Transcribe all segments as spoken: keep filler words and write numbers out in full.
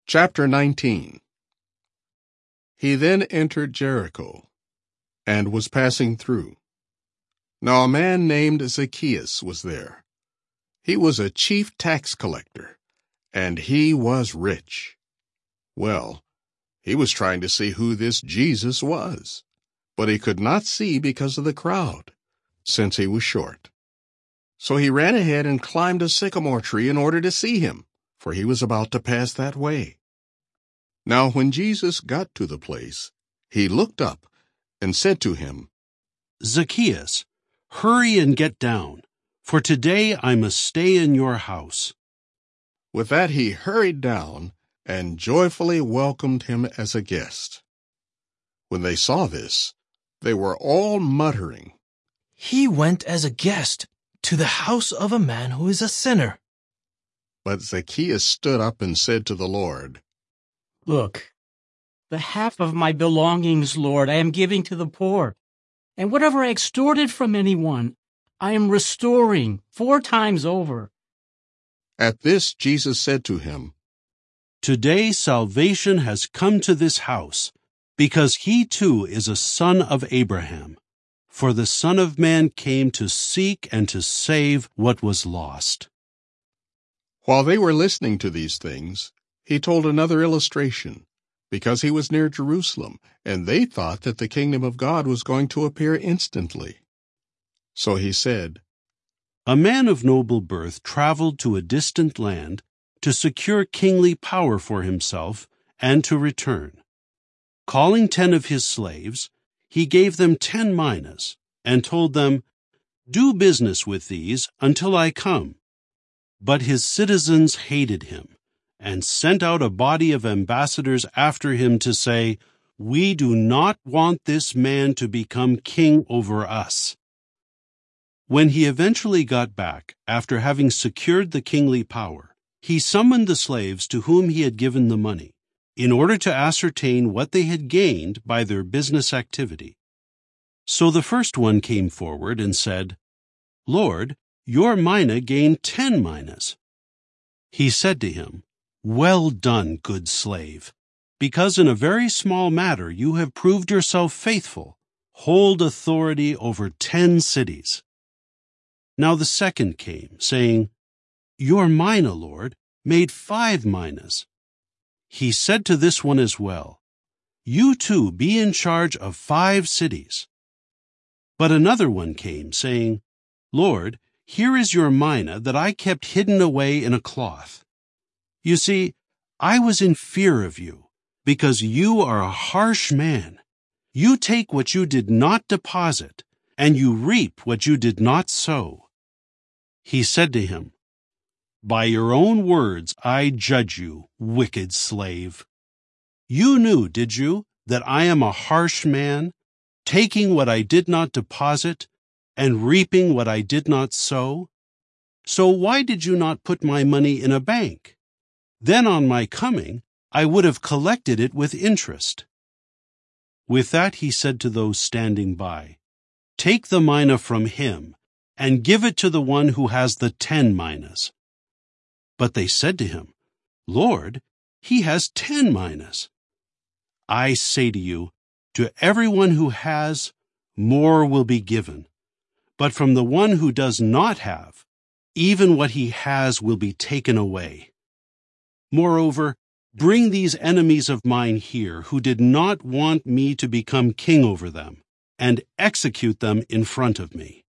Chapter nineteen. He then entered Jericho, and was passing through. Now a man named Zacchaeus was there. He was a chief tax collector, and he was rich. Well, he was trying to see who this Jesus was, but he could not see because of the crowd, since he was short. So he ran ahead and climbed a sycamore tree in order to see him, for he was about to pass that way. Now when Jesus got to the place, he looked up and said to him, "Zacchaeus, hurry and get down, for today I must stay in your house." With that he hurried down and joyfully welcomed him as a guest. When they saw this, they were all muttering, "He went as a guest to the house of a man who is a sinner." But Zacchaeus stood up and said to the Lord, "Look, the half of my belongings, Lord, I am giving to the poor, and whatever I extorted from anyone, I am restoring four times over." At this Jesus said to him, "Today salvation has come to this house, because he too is a son of Abraham. For the Son of Man came to seek and to save what was lost." While they were listening to these things, he told another illustration, because he was near Jerusalem, and they thought that the kingdom of God was going to appear instantly. So he said, A man of noble birth traveled to a distant land to secure kingly power for himself and to return. Calling ten of his slaves, he gave them ten minas and told them, "Do business with these until I come." But his citizens hated him and sent out a body of ambassadors after him to say, "We do not want this man to become king over us." When he eventually got back, after having secured the kingly power, he summoned the slaves to whom he had given the money, in order to ascertain what they had gained by their business activity. So the first one came forward and said, "Lord, your mina gained ten minas." He said to him, "Well done, good slave. Because in a very small matter you have proved yourself faithful, hold authority over ten cities." Now the second came, saying, "Your mina, Lord, made five minas." He said to this one as well, "You too be in charge of five cities." But another one came, saying, "Lord, here is your mina that I kept hidden away in a cloth. You see, I was in fear of you, because you are a harsh man. You take what you did not deposit, and you reap what you did not sow." He said to him, "By your own words I judge you, wicked slave. You knew, did you, that I am a harsh man, taking what I did not deposit and reaping what I did not sow? So why did you not put my money in a bank? Then on my coming, I would have collected it with interest." With that he said to those standing by, "Take the mina from him and give it to the one who has the ten minas." But they said to him, "Lord, he has ten minas." I say to you, to everyone who has, more will be given. But from the one who does not have, even what he has will be taken away. Moreover, bring these enemies of mine here who did not want me to become king over them, and execute them in front of me."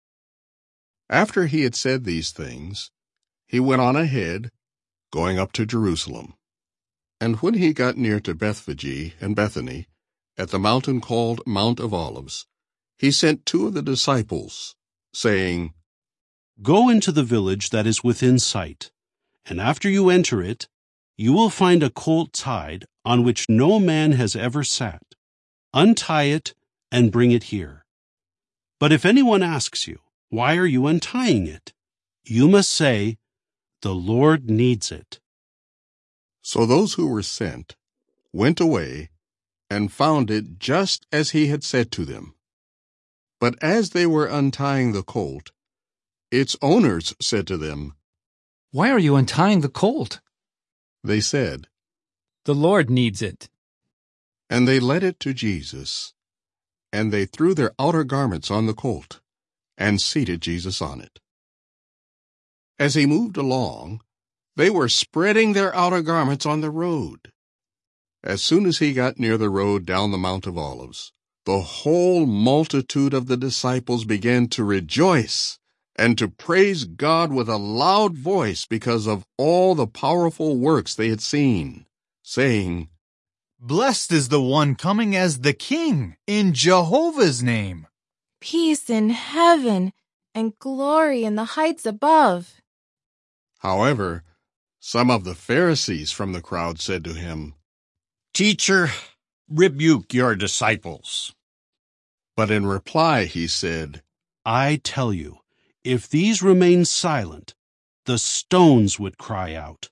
After he had said these things, he went on ahead, going up to Jerusalem. And when he got near to Bethphage and Bethany, at the mountain called Mount of Olives, he sent two of the disciples, saying, "Go into the village that is within sight, and after you enter it, you will find a colt tied on which no man has ever sat. Untie it and bring it here. But if anyone asks you, 'Why are you untying it?' you must say, 'The Lord needs it.'" So those who were sent went away and found it just as he had said to them. But as they were untying the colt, its owners said to them, "Why are you untying the colt?" They said, The Lord needs it. And they led it to Jesus, and they threw their outer garments on the colt, and seated Jesus on it. As he moved along, they were spreading their outer garments on the road. As soon as he got near the road down the Mount of Olives, the whole multitude of the disciples began to rejoice and to praise God with a loud voice because of all the powerful works they had seen, saying, "Blessed is the one coming as the King in Jehovah's name. Peace in heaven and glory in the heights above." However, some of the Pharisees from the crowd said to him, "Teacher, rebuke your disciples." But in reply he said, I tell you, if these remain silent, the stones would cry out.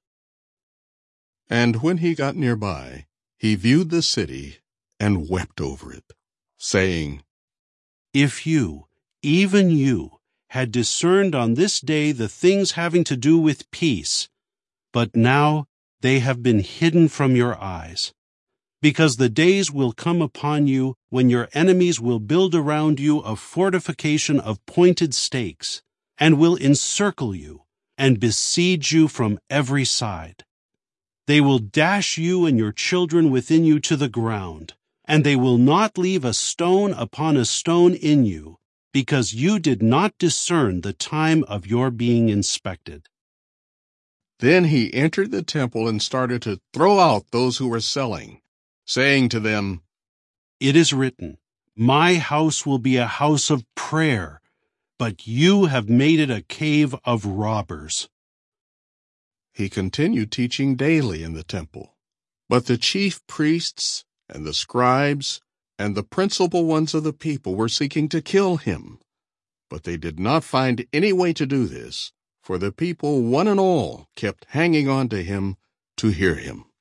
And when he got nearby, he viewed the city and wept over it, saying, If you, even you, had discerned on this day the things having to do with peace, but now they have been hidden from your eyes. Because the days will come upon you when your enemies will build around you a fortification of pointed stakes, and will encircle you and besiege you from every side. They will dash you and your children within you to the ground, and they will not leave a stone upon a stone in you, because you did not discern the time of your being inspected. Then he entered the temple and started to throw out those who were selling, saying to them, It is written, My house will be a house of prayer, but you have made it a cave of robbers. He continued teaching daily in the temple. But the chief priests and the scribes and the principal ones of the people were seeking to kill him. But they did not find any way to do this, for the people, one and all, kept hanging on to him to hear him.